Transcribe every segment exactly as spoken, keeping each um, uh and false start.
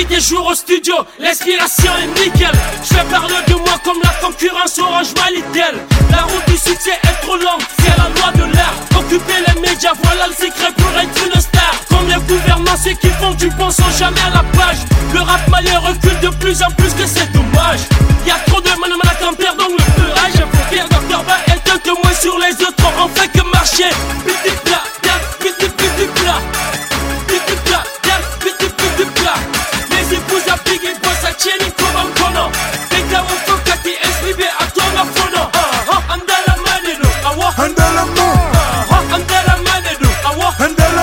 des jours au studio, l'inspiration est nickel. Je vais parler de moi comme la concurrence Orange Malitel. La route du succès est trop longue, c'est la loi de l'art. Occuper les médias, voilà le secret pour être une star. Comme les gouvernants, ceux qui font du bon sont jamais à la page. Le rap malien recule de plus en plus, que c'est dommage. Y'a trop de manamana qui en perdent donc le courage. Pierre Docteur Ba est un témoin sur les autres, on fait que marcher. Petit plat, petit petit plat. Petit plat, petit petit plat. Les épouses à Biggie Boss à Tieni comme Kono. Beka Woko Kati S B B à Tonga Fono. Andala Manedo, awa. Andala ma, Andala Manedo, awa. andala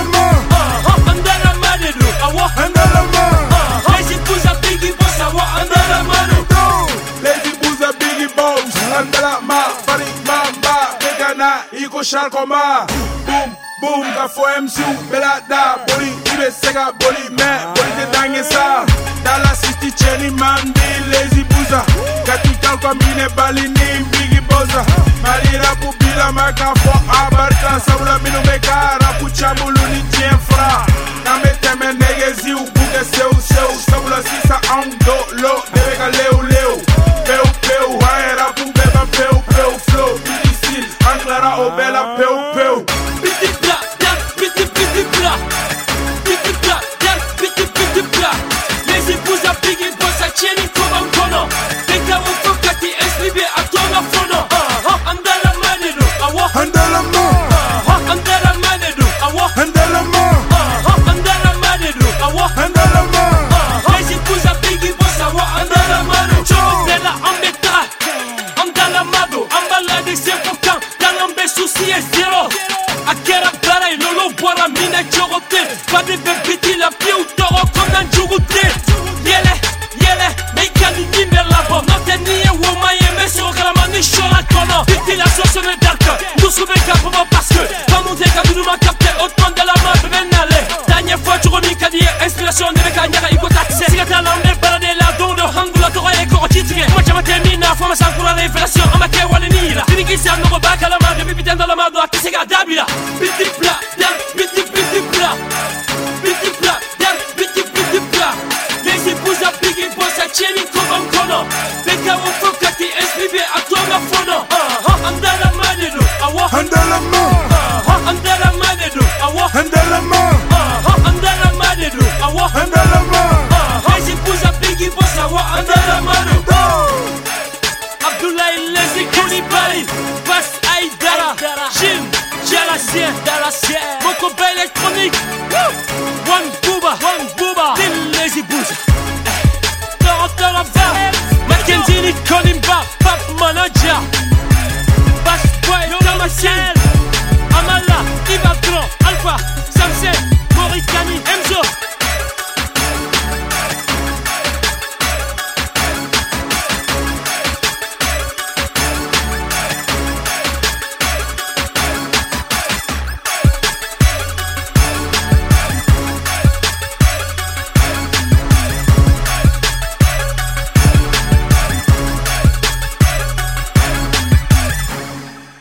ma, Andala Manedo, awa. andala ma. Les épouses à Biggie Boss, awa. Andala Manedo. Les épouses à Biggie Boss, andala ma, Farid Mamba, Tegana, Iko Shalkoma. Boom, boom, Gafo M C U, Belada, Boli, Ibe Sega, Boli, Me, Boli de Dangesa. Dala Sisti Cheni Mandi, les épouses. Katikal Kwamine Balini, Biggie Bossa. Malira Pubila, Makafo, Abarka, Sabula Minumeka, Rapuchamulu, ni tien fra. Nambe teme negezi u buke seu seu. Sabula sisa ando lo, deveka leu leu. Peu peu, haera pumbeba peu peu flow. Difficile, Anclara Obela peu peu. Petit plat, petit petit plat. Petit plat, petit petit plat. Les épouses à Biggie Boss à Tieni comme Kono. Beka Woko Kati S B B à Tonga Fono. Andala Manedo, awa. Andala ma, Andala Manedo, awa. andala ma, Andala Manedo, awa. andala ma. Les épouses à Biggie Boss, awa. Andala Manedo. Chorotela Ambeta, Andala Mado, Ambala de Sefokan, Dalambe souci est zéro. Akera Barai, Lolo Boara, Mina Chorote, pas de bébé, la pied ou toro, comme un Djourouté. Yele, yele, Meikani Nimelabo, Noteni, Womaye, Meso, Kalamani, Shola Kono. Titi la sauce me dark, nous souvez qu'à parce que, quand on t'est nous m'a capté, autant de la main, venale. Dernière fois, tu remis Kadier, inspiration de Kanyara, Iko Taxé. Si la lambe, baladé la don de Hangula, Torah et Korotitri. Moi, j'avais terminé, faut me sentir la révélation, Amake Walenila. Tini Sam, no bac à la main, de Bibitan dans la main, de Kisega Dabila. Petit plat, petit petit plat. Petit plat, petit petit plat. Les épouses à Biggie Boss à Tieni comme Kono. Beka Woko Kati S B B à Tonga Fono. Andala Manedo, awa. andala ma, Andala Manedo, awa. andala ma, Andala Manedo, awa. andala ma. Les épouses à Biggie Boss, awa. Andala Manedo. Abdoulaye Lezi Koulibaly, Bass Aïdara, Jim Jalassien, Moko Bay électronique, One Booba, One Booba, Lil Lazy Booz, Toronto Lava, Mackenzie Nicolimba, Pap Manager, Bass Boy, Damascene.